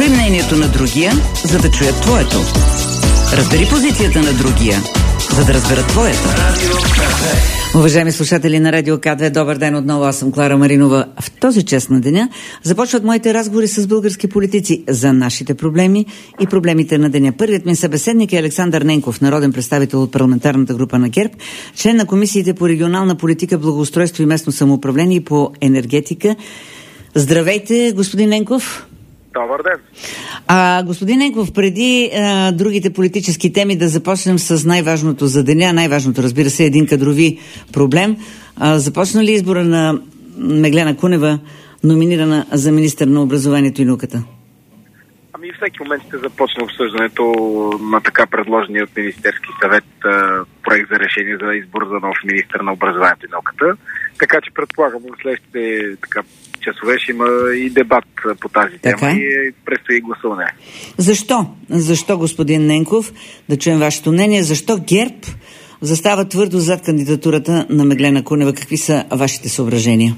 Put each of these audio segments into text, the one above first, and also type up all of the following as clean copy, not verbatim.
Чуй мнението на другия, за да чуят твоето. Разбери позицията на другия, за да разберат твоята. Уважаеми слушатели на Радио К2, добър ден отново, аз съм Клара Маринова. В този час на деня започват моите разговори с български политици за нашите проблеми и проблемите на деня. Първият ми събеседник е Александър Ненков, народен представител от парламентарната група на ГЕРБ, член на комисиите по регионална политика, благоустройство и местно самоуправление и по енергетика. Здравейте, господин Ненков. Добър ден. Господин Ненков, преди другите политически теми да започнем с най-важното за деня, най-важното, разбира се, е един кадрови проблем. Започна ли избора на Меглена Кунева, номинирана за министър на образованието и науката? Ами всеки момент ще започне обсъждането на така предложения от Министерски съвет проект за решение за избор за нов министър на образованието и науката. Така че предполагам, в следващите часове ще има и дебат по тази тема и предстои гласуване. Защо, господин Ненков, да чуем вашето мнение, защо ГЕРБ застава твърдо зад кандидатурата на Меглена Кунева? Какви са вашите съображения?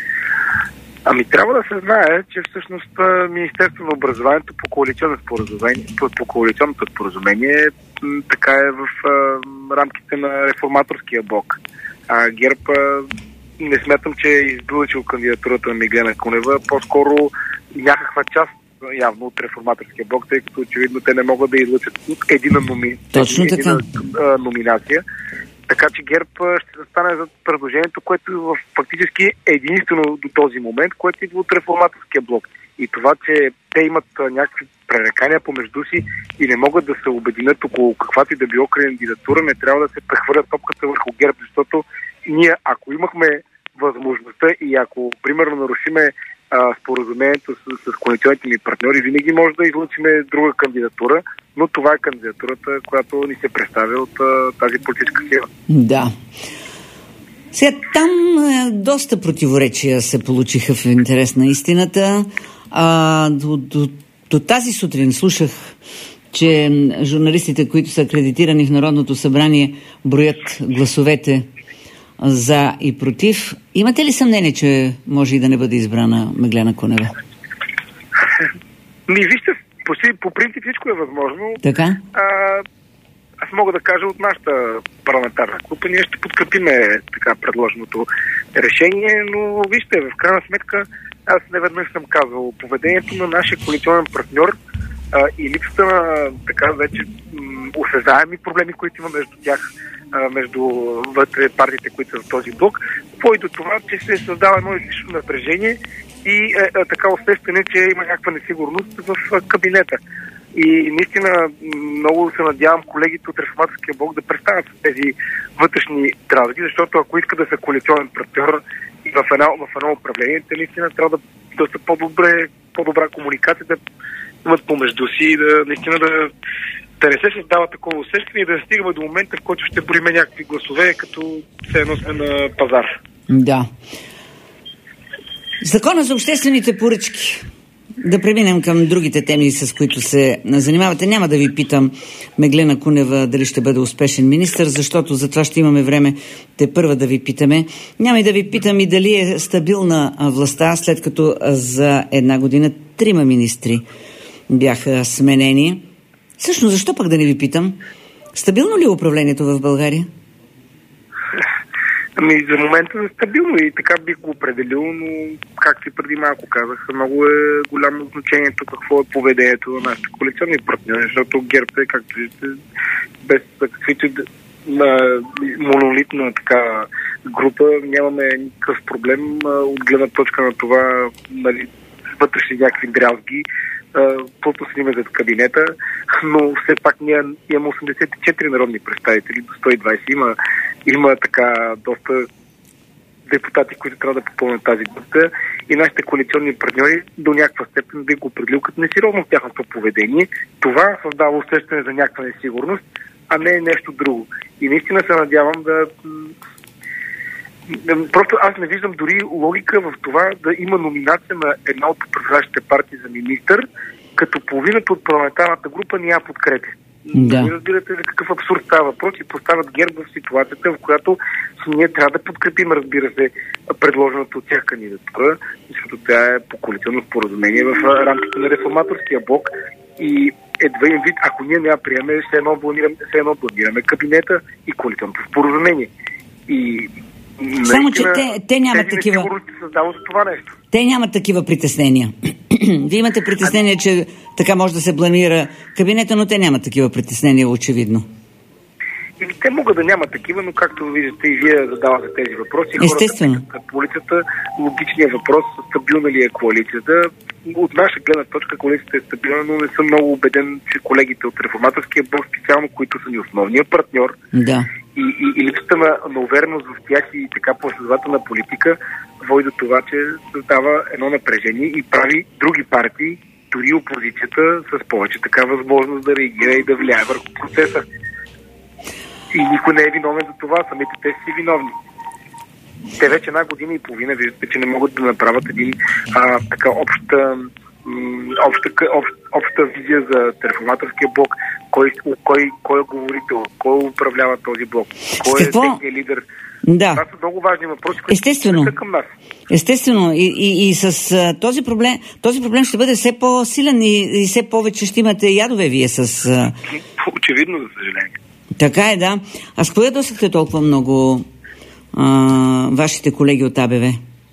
Ами трябва да се знае, че всъщност Министерството на образованието по коалиционното споразумение така е в рамките на реформаторския блок. ГЕРБ не смятам, че е излъчил кандидатурата на Меглена Кунева, по-скоро някаква част явно от реформаторския блок, тъй като очевидно те не могат да излъчат едина номинация. Така че ГЕРБ ще застане за предложението, което фактически е единствено до този момент, което идва от реформаторския блок. И това, че те имат някакви пререкания помежду си и не могат да се обединят около каквато и да било кандидатура, не трябва да се прехвърлят топката върху ГЕРБ, защото ние, ако имахме възможността и ако, примерно, нарушиме споразумението с коалиционните ни партньори, винаги може да излъчиме друга кандидатура, но това е кандидатурата, която ни се представя от тази политическа сила. Да. Сега там доста противоречия се получиха в интерес на истината. До тази сутрин слушах, че журналистите, които са акредитирани в Народното събрание, броят гласовете за и против. Имате ли съмнение, че може и да не бъде избрана Меглена Кунева? Вижте, по принцип всичко е възможно. Така? Аз мога да кажа от нашата парламентарна група, ние ще подкрепиме така предложеното решение, но вижте, в крайна сметка аз неведнъж съм казвал, поведението на нашия коалиционен партньор и липсата на така вече осезаеми проблеми, които има между тях, между вътре партиите, които са в този блок, води до това, че се създава едно излишно напрежение и така усещане, че има някаква несигурност в кабинета. И наистина много се надявам колегите от реформаторския блок да престанат с тези вътрешни дразги, защото ако искат да са коалиционен партньор и в едно управление, те наистина трябва да са по-добра комуникация, да имат помежду си и наистина да не се създава такова усещане и да стигаме до момента, в който ще броиме някакви гласове, като все едно сме на пазар. Да. Закона за обществените поръчки. Да преминем към другите теми, с които се занимавате. Няма да ви питам Меглена Кунева дали ще бъде успешен министър, защото за това ще имаме време тепърва да ви питаме. Няма и да ви питам и дали е стабилна властта, след като за една година 3 министри бяха сменени. Всъщност, защо пък да не ви питам? Стабилно ли е управлението в България? За момента е стабилно и така бих го определил, но както и преди малко казах, много е голямо значението какво е поведението на нашите коалиционни партньори, защото ГЕРБ е, както виждате, без каквито монолитна така група, нямаме никакъв проблем от гледна точка на това, вътрешни някакви дрязги, плътно седиме зад кабинета, но все пак ние имаме 84 народни представители до 120. Има така доста депутати, които трябва да попълнят тази група и нашите коалиционни партньори до някаква степен би го определил като несериозно в тяхното поведение. Това създава усещане за някаква несигурност, а не нещо друго. И наистина се надявам просто аз не виждам дори логика в това да има номинация на една от управляващите партии за министър, като половината от парламентарната група ни я подкрепи. Да. Разбирате за какъв абсурд става въпрос и поставят ГЕРБ в ситуацията, в която ние трябва да подкрепим, разбира се, предложената от тях кандидатура, защото тя е по коалиционно споразумение в рамките на реформаторския блок и едва им вид, ако ние не я приемем, все едно блокираме кабинета и коалиционното споразумение. И само, че те нямат такива... за това нещо. Те нямат такива притеснения. Вие имате притеснение, че така може да се бламира кабинета, но те нямат такива притеснения, очевидно. И те могат да нямат такива, но както виждате и вие задавате тези въпроси. Естествено. Хората на полицията, логичният въпрос, стабилна ли е коалицията? От наша гледна точка коалицията е стабилна, но не съм много убеден, че колегите от реформаторския блок, специално които са ни основния партньор, да. И липсата на увереност в тях и така последователна политика води до това, че създава едно напрежение и прави други партии, дори опозицията, с повече така възможност да реагира и да влияе върху процеса. И никой не е виновен за това, самите те си виновни. Те вече 1 година и половина виждате, че не могат да направят един така обща визия за реформаторския блок. Кой е говорител, кой управлява този блок, кой е техният лидер. Да. Това са много важни въпроси, които са към нас. Естествено. И с този проблем ще бъде все по-силен и все повече ще имате ядове вие с... Очевидно, за съжаление. Така е, да. А с кое ядосахте толкова много вашите колеги от АБВ?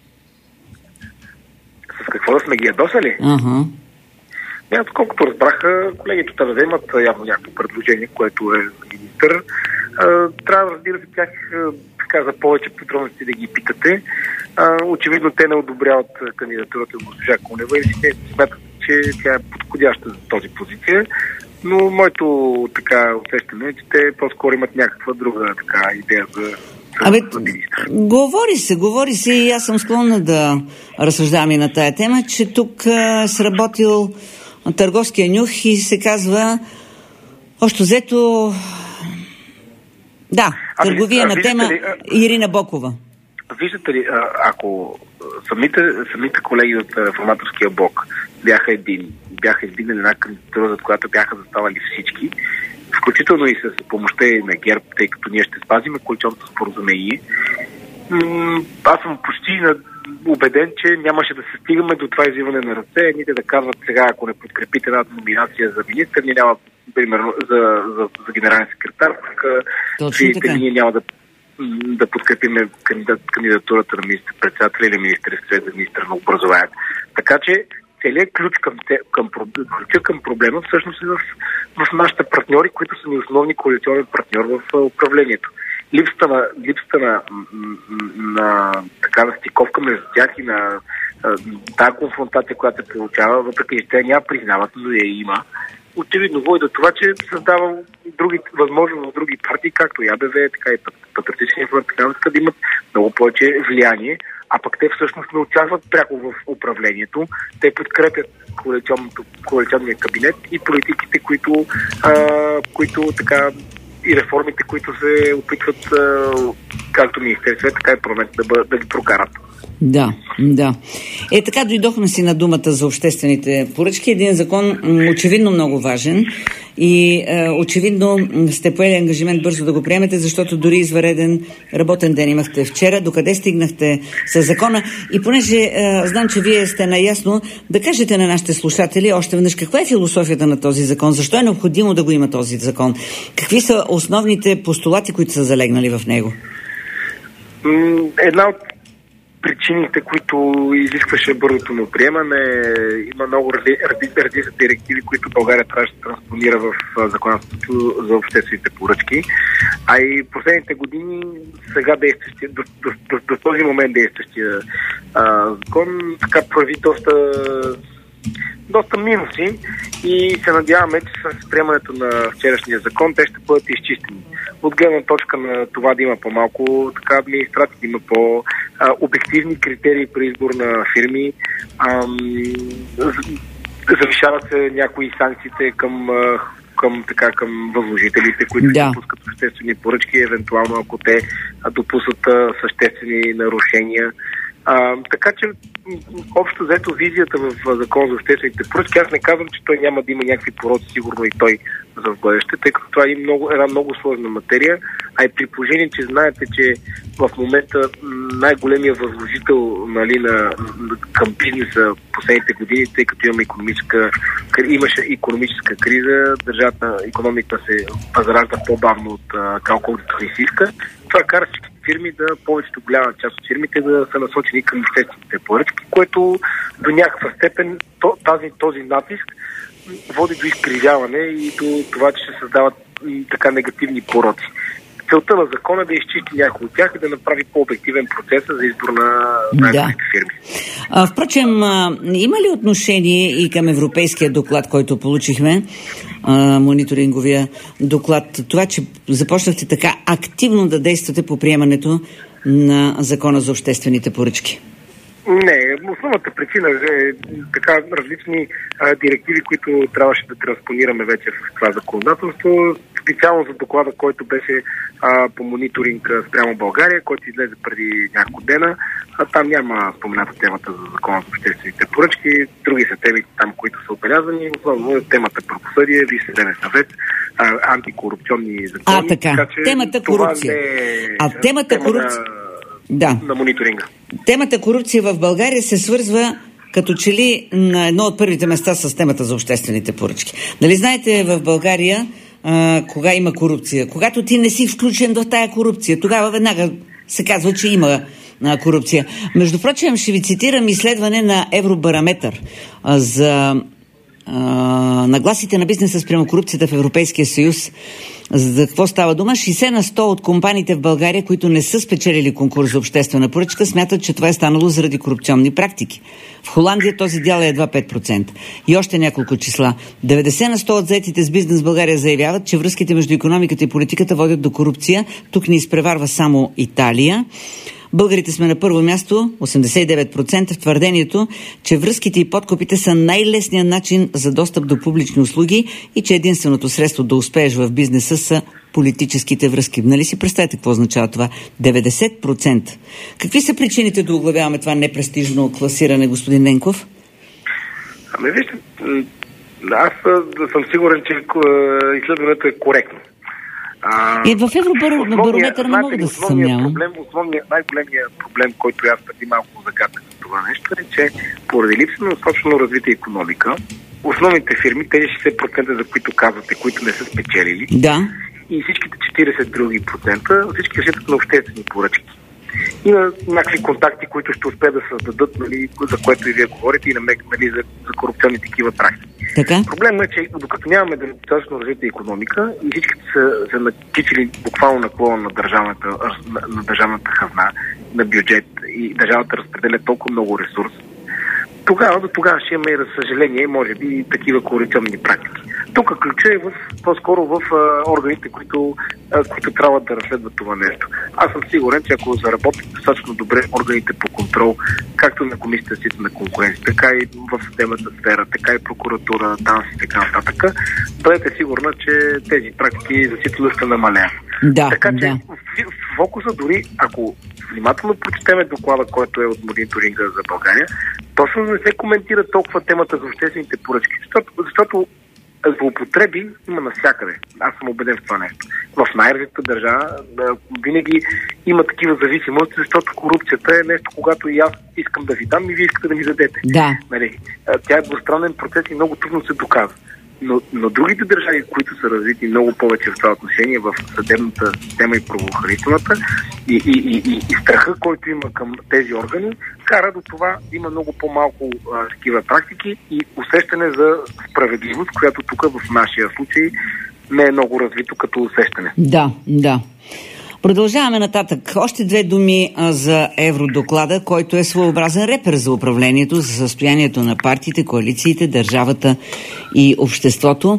С какво да сме ги ядосали? Ага. Колкото разбраха, колегите от АБВ имат явно някакво предложение, което е за министър. Трябва да разбира се тях така за повече подробности да ги питате. Очевидно те не одобряват кандидатурата на госпожа Кунева и си смятат, че тя е подходяща за този позиция. Но моето така усещане е, че те по-скоро имат някаква друга така идея за министър. Говори се и аз съм склонна да разсъждавам и на тая тема, че тук сработил търговския нюх и се казва общо взето търговия на тема Ирина Бокова. Виждате ли, ако самите колеги от реформаторския блок бяха един една кандидатура, за която бяха заставали всички, включително и с помощта на ГЕРБ, тъй като ние ще спазим коалиционното споразумение, аз съм почти убеден, че нямаше да се стигаме до това извиване на ръце, едните да казват сега, ако не подкрепите една номинация за министър, ние няма, примерно, за генерален секретар, ние няма да подкрепиме кандидатурата на министър-председателя или министър-съвет за министър на образованието. Така че целият ключ към проблема всъщност е в нашите партньори, които са ни основни коалиционен партньор в управлението. Липсата на такава стиковка между тях и на тази конфронтация, която се получава, въпреки че те няма признават, но я има. Очевидно води до това, че създава възможност в други партии, както и АБВ, така и Патриотичния фронт, така да имат много повече влияние, а пък те всъщност не участват пряко в управлението. Те подкрепят коалиционния кабинет и политиките, които така и реформите, които се опитват както Министерство, така и парламент да ги прокарат. Да. Така дойдохме си на думата за обществените поръчки. Един закон очевидно много важен и очевидно сте поели ангажимент бързо да го приемете, защото дори извънреден работен ден имахте вчера. Докъде стигнахте с закона? И понеже знам, че вие сте наясно, да кажете на нашите слушатели още веднъж каква е философията на този закон? Защо е необходимо да го има този закон? Какви са основните постулати, които са залегнали в него? Една от причините, които изискваше бързото му приемане, има много редица директиви, които България трябваше да транспонира в законодателството за обществените поръчки. А и последните години сега действащия, до този момент действащия закон така прави доста минуси и се надяваме, че с приемането на вчерашния закон те ще бъдат изчистени. От гледна точка на това да има по-малко така администрация, да има по-обективни критерии при избор на фирми, завишават се някои санкциите към възложителите, които допускат обществени поръчки, евентуално ако те допускат съществени нарушения. Така че, общо взето визията в Закон за обществените поръчки, аз не казвам, че той няма да има някакви пороци, сигурно и той за в бъдеще, тъй като това е една много сложна материя, а и при положение, че знаете, че в момента най-големия възложител, нали, към бизнеса последните години, тъй като имаше икономическа криза, държавата икономика се възражда по-бавно от колкото се иска. Това кара фирми повечето голяма част от фирмите да са насочени към обществените поръчки, което до някаква степен този натиск води до изкривяване и до това, че се създават така негативни пороци. Целта на закона е да изчисти някои от тях и да направи по-обективен процес за избор на най-големите фирми. Впрочем, има ли отношение и към европейския доклад, който получихме, мониторинговия доклад, това, че започнахте така активно да действате по приемането на закона за обществените поръчки? Не, основната причина е така различни директиви, които трябваше да транспонираме вече в това законодателство. Специално за доклада, който беше по мониторинг спрямо България, който излезе преди няколко дена. Там няма спомената темата за закона за обществените поръчки. Други са темите там, които са отбелязани. Основно е темата правосъдие, Висш съдебен съвет, антикорупционни закони. Така че темата корупция. Темата корупция. Да. На мониторинга. Темата корупция в България се свързва като че ли на едно от първите места с темата за обществените поръчки. Нали знаете, в България кога има корупция? Когато ти не си включен в тая корупция, тогава веднага се казва, че има корупция. Между прочим, ще ви цитирам изследване на Евробараметър за нагласите на бизнеса спрямо корупцията в Европейския съюз. За какво става дума? 60% от компаниите в България, които не са спечелили конкурс за обществена поръчка, смятат, че това е станало заради корупционни практики. В Холандия този дял е едва 5%. И още няколко числа. 90% от заетите с бизнес в България заявяват, че връзките между икономиката и политиката водят до корупция. Тук ни изпреварва само Италия. Българите сме на първо място, 89%, в твърдението, че връзките и подкупите са най-лесният начин за достъп до публични услуги и че единственото средство да успееш в бизнеса са политическите връзки. Нали си представете какво означава това? 90%. Какви са причините да оглавяваме това непрестижно класиране, господин Ненков? Вижте, аз съм сигурен, че изследването е коректно. В Евробарометър не мога да се съмнявам. Най-големият проблем, който аз преди малко загаднах за това нещо, е, че поради липса на достатъчно развита икономика, основните фирми, тези 60%, за които казвате, които не са спечелили, да, и всичките 40 други процента, всички разчитат на обществени поръчки. Има някакви контакти, които ще успеят да създадат, нали, за което и вие говорите, и нали, за корупционни такива практики. Проблемът е, че докато нямаме достатъчно развита икономика и всички са накичили буквално на клона на държавната хазна, на бюджет и държавата разпределя толкова много ресурс, тогава ще имаме, за съжаление, може би, такива корупционни практики. Тук ключът е по-скоро в органите, които трябва да разследват това нещо. Аз съм сигурен, че ако заработят достатъчно добре органите по контрол, както на Комисията за на конкуренция, така и в съдебната сфера, така и прокуратура, ДАНС и така нататък, бъдете сигурна, че тези практики значително ще намалят. Така че фокуса, дори ако внимателно прочетеме доклада, който е от мониторинга за България, точно не се коментира толкова темата за обществените поръчки, защото злоупотреби има навсякъде. Аз съм убеден в това нещо. В най-развитата държава винаги има такива зависимости, защото корупцията е нещо, когато и аз искам да ви дам и вие искате да ми дадете. Да. Нали? Тя е двустранен процес и много трудно се доказва. Но другите държави, които са развити много повече в това отношение, в съдебната система и правоохранителната и страха, който има към тези органи, кара до това да има много по-малко такива практики и усещане за справедливост, която тук в нашия случай не е много развито като усещане. Да. Продължаваме нататък. Още две думи за евродоклада, който е своеобразен репер за управлението, за състоянието на партиите, коалициите, държавата и обществото.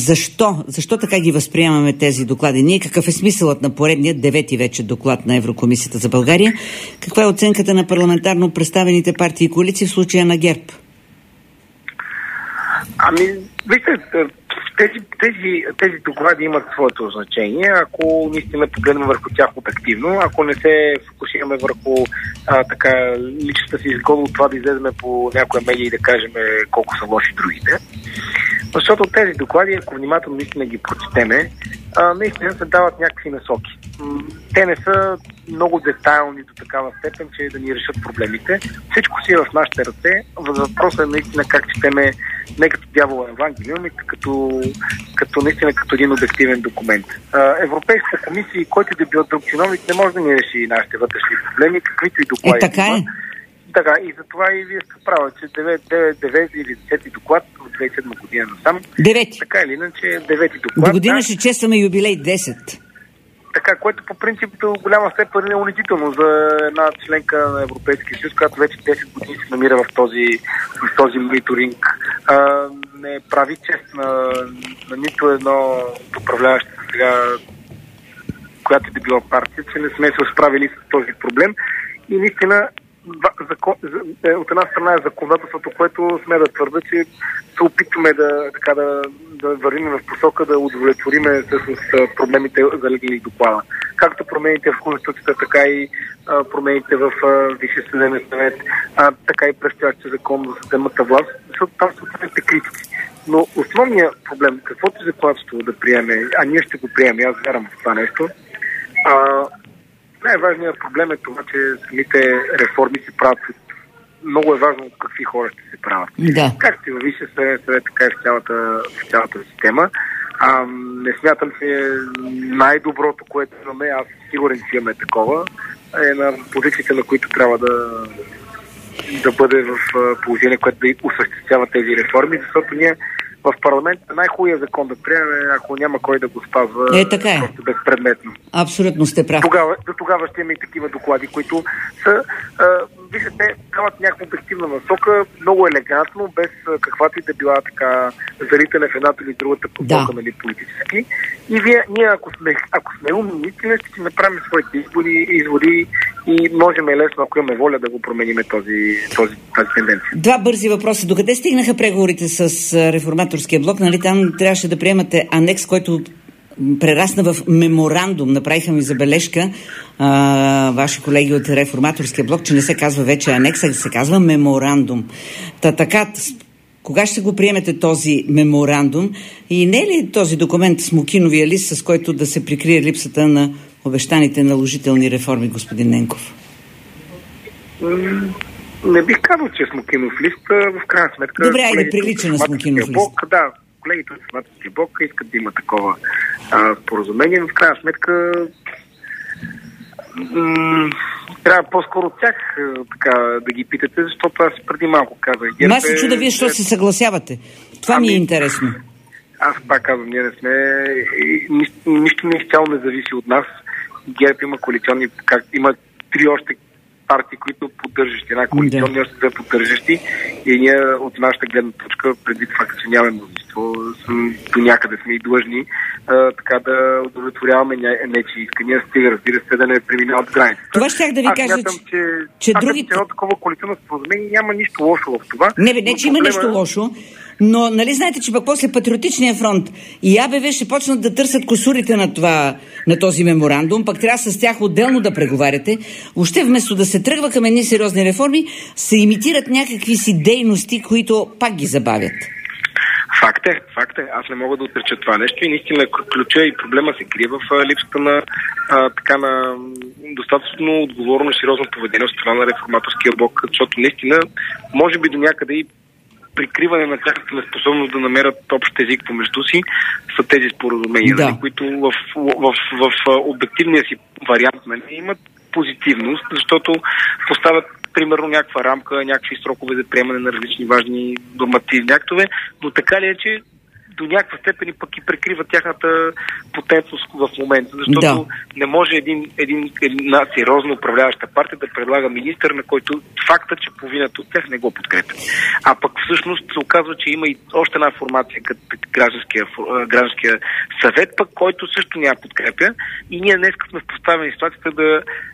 Защо така ги възприемаме тези доклади? Ние какъв е смисълът на поредния 9-ти вече доклад на Еврокомисията за България? Каква е оценката на парламентарно представените партии и коалиции в случая на ГЕРБ? Вижте, Тези доклади имат своето значение, ако наистина погледнем върху тях обективно, ако не се фокусираме върху личната си изгода от това да излеземе по някоя медия и да кажем колко са лоши другите. Защото тези доклади, ако внимателно наистина ги прочетеме, наистина се дават някакви насоки. Те не са много детайлни до такава степен, че да ни решат проблемите. Всичко си е в нашите ръце. Въпросът е наистина как четеме не като дявола Евангелиум, и като наистина като един обективен документ. Европейската комисия, който да бил друг чиновник, не може да ни реши нашите вътрешни проблеми, каквито и доклади. Така е. Така, и затова и вие сте права, че 9 или 10 доклад от 2007 година насам. 9. Така или иначе, 9 доклад. До година ще честваме юбилей 10. Така, което по принцип до голяма степен е унизително за една членка на Европейския съюз, която вече 10 години се намира в този мониторинг. Не прави чест на нито едно управляващо сега, която да била партия, че не сме се справили с този проблем. И наистина от една страна е законодателството, което сме да твърда, че се опитваме да вървим в посока да удовлетвориме с проблемите залегнали в доклада. Както промените в Конституцията, така и промените в Висшия съдебен съвет, така и предстоящия закон за съдебната власт, защото там са отделните критики. Но основният проблем, каквото законодателство да приеме, а ние ще го приемем, аз вярвам в това нещо, най-важният проблем е това, че самите реформи се правят. Много е важно от какви хора ще се правят. Да. Както и във Висшия съвет, така и в цялата система. Не смятам, че най-доброто, което имаме, аз сигурен, че имаме такова, е на позициите, на които трябва да бъде в положение, което да осъществява тези реформи, защото ние в парламента най-хубавия закон да приемем, ако няма кой да го спазва, така е. Просто безпредметно. Абсолютно сте прав. До тогава ще има и такива доклади, които са, виждате, дават някаква обективна насока, много елегантно, без каквато и да била така залитане в едната или другата посока, нали, политически. И ние, ако сме умни, ще си направим своите изводи и можем лесно, ако имаме воля, да го променим тази тенденция. Два бързи въпроса. Докъде стигнаха преговорите с Реформаторския блок? Нали, там трябваше да приемате анекс, който прерасна в меморандум. Направиха ми забележка ваши колеги от Реформаторския блок, че не се казва вече анекс, а се казва меморандум. Така, кога ще го приемете този меморандум? И не е ли този документ смокиновия лист, с който да се прикрие липсата на обещаните наложителни реформи, господин Ненков? Не бих казал, че е смокинов лист. В крайна сметка... Добре, айде прилича на смокинов лист. Да, колегите от Реформаторския блок искат да има такова споразумение, но в крайна сметка трябва по-скоро от тях да ги питате, защото аз преди малко казах. Аз се чуда вие, защо се съгласявате. Това ми е интересно. Аз пак казвам, ние не сме... Нищо не изцяло не зависи от нас. ГЕРБ има коалиционни... Има 3 още партии, които поддържащи, една коалиционни, още 2 поддържащи, и ние от нашата гледна точка, предвид факта, че нямаме мнозинство, до някъде сме и длъжни така да удовлетворяваме нечии искания, стига, разбира се, да не преминават граница. Това щях да ви кажа, че другите... Едно такова коалиционно споразумение няма нищо лошо в това. Не, че има нещо лошо, но нали знаете, че пък после Патриотичния фронт и АБВ ще почнат да търсят косурите на този меморандум, пък трябва с тях отделно да преговаряте. Въобще вместо да се тръгва към едни сериозни реформи, се имитират някакви си дейности, които пак ги забавят. Факт е. Аз не мога да отреча това нещо и наистина ключа и проблема се крие в липсата на достатъчно отговорно и сериозно поведение от страна на Реформаторския блок, защото наистина може би до някъде и прикриване на тяхната неспособност да намерят общ език помежду си са тези споразумения, които в обективния си вариант имат позитивност, защото поставят примерно някаква рамка, някакви срокове за приемане на различни важни нормативни актове, но така ли е, че до някаква степен пък и прикрива тяхната потенцност в момента, защото не може една сериозно управляваща партия да предлага министър, на който факта, че половината от тях не го подкрепя. А пък всъщност се оказва, че има и още една формация като гражданския съвет, пък който също няма подкрепя, и ние днес сме в поставени ситуацията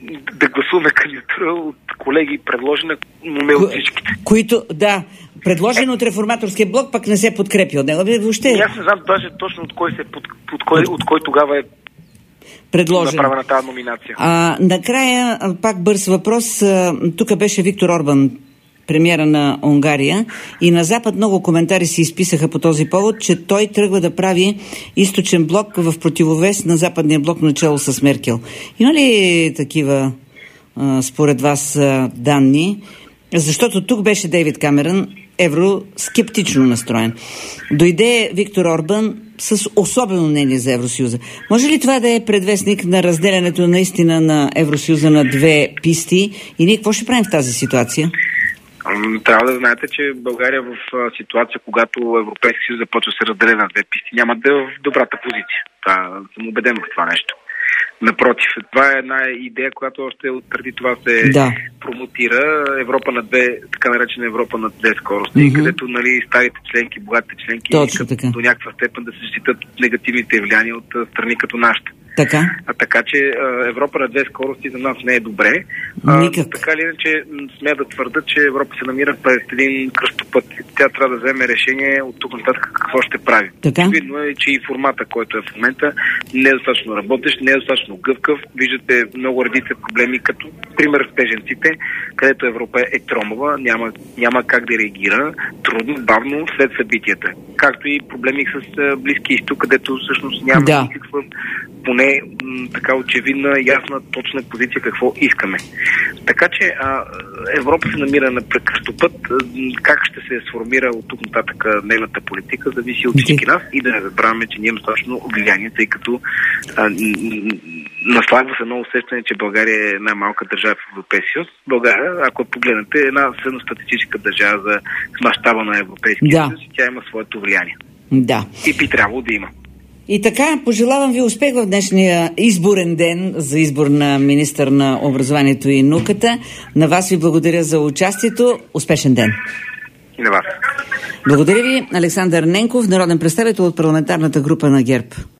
да гласуваме кандидатура от колеги, предложена, но не от всички. Предложено от Реформаторския блок, пък не се подкрепи от него. Въобще... Аз не знам даже точно от кой тогава е предложен. Направена тази номинация. Накрая, пак бърз въпрос. Тук беше Виктор Орбан, премиера на Унгария, и на Запад много коментари се изписаха по този повод, че той тръгва да прави източен блок в противовес на западния блок начало с Меркел. Има ли такива според вас данни? Защото тук беше Дейвид Камерън, евроскептично настроен. Дойде Виктор Орбан с особено мнение за Евросъюза. Може ли това да е предвестник на разделянето наистина на Евросъюза на две писти? И ние какво ще правим в тази ситуация? Трябва да знаете, че България в ситуация, когато Европейския съюз започва да се разделя на две писти, няма да е в добрата позиция. Съм убеден в това нещо. Напротив, това е една идея, която още преди това се промотира. Европа на две, така наречена Европа на две скорости, където старите членки, богатите членки до някаква степен да се защитат негативните влияния от страни като нашата. Така че Европа на две скорости за нас не е добре. Така или иначе смея да твърда, че Европа се намира пред един кръстопът. Тя трябва да вземе решение от тук нататък какво ще прави. Видно е, че и формата, който е в момента, не е достатъчно работещ, не е достатъчно гъвкав. Виждате много редица проблеми, като пример с бежанците, където Европа е тромава, няма как да реагира, трудно, бавно след събитията. Както и проблеми с Близкия изток, където всъщност няма никаква, поне така очевидна, ясна, точна позиция какво искаме. Така че Европа се намира на кръстопът. Как ще се сформира от тук нататък нейната политика, зависи от всички нас, и да не забравяме, че ние имаме достатъчно влияние, тъй като наслагва се едно усещане, че България е най-малка държава в Европейския съюз. България, ако погледнете, е една средностатистическа държава за мащаба на Европейския съюз, и тя има своето влияние. И би трябвало да има. И така, пожелавам ви успех в днешния изборен ден за избор на министър на образованието и науката. На вас ви благодаря за участието. Успешен ден! И на вас. Благодаря ви, Александър Ненков, народен представител от парламентарната група на ГЕРБ.